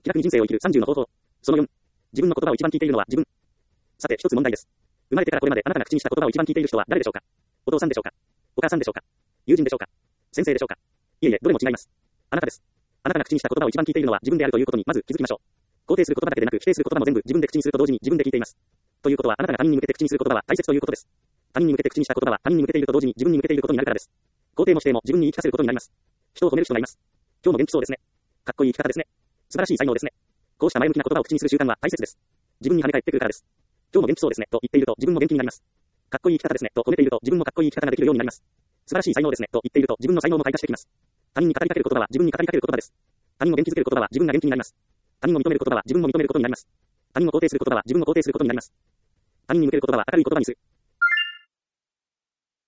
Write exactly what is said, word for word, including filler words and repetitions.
気楽に人生を生きるさんじゅうの方法。そのよん。自分の言葉を一番聞いているのは自分。さて、一つ問題です。生まれてからこれまであなたが口にした言葉を一番聞いている人は誰でしょうか？お父さんでしょうか？お母さんでしょうか？友人でしょうか？先生でしょうか？いえいえ、どれも違います。あなたです。あなたが口にした言葉を一番聞いているのは自分であるということにまず気づきましょう。肯定する言葉だけでなく否定する言葉も全部自分で口にすると同時に自分で聞いています。ということはあなたが他人に向けて口にする言葉は大切ということです。他人に向けて口にした言葉は他人に向けていると同時に自分に向けていることになるからです。肯定も否定も自分に言い聞かせることになります。人を褒める人がいます。今日も元気そうですね。かっこいい生き方ですね。素晴らしい才能ですね。こうした前向きな言葉を口にする習慣は大切です。自分に跳ね返ってくるからです。今日も元気そうですねと言っていると自分も元気になります。かっこいい生き方ですねと褒めていると自分もかっこいい生き方ができるようになります。素晴らしい才能ですねと言っていると自分の才能も開花してきます。他人に語りかける言葉は自分に語りかける言葉です。他人を元気づける言葉は自分が元気になります。他人を認める言葉は自分も認めることになります。他人を肯定する言葉は自分を肯定することになります。他人に向ける言葉は明るい言葉にする。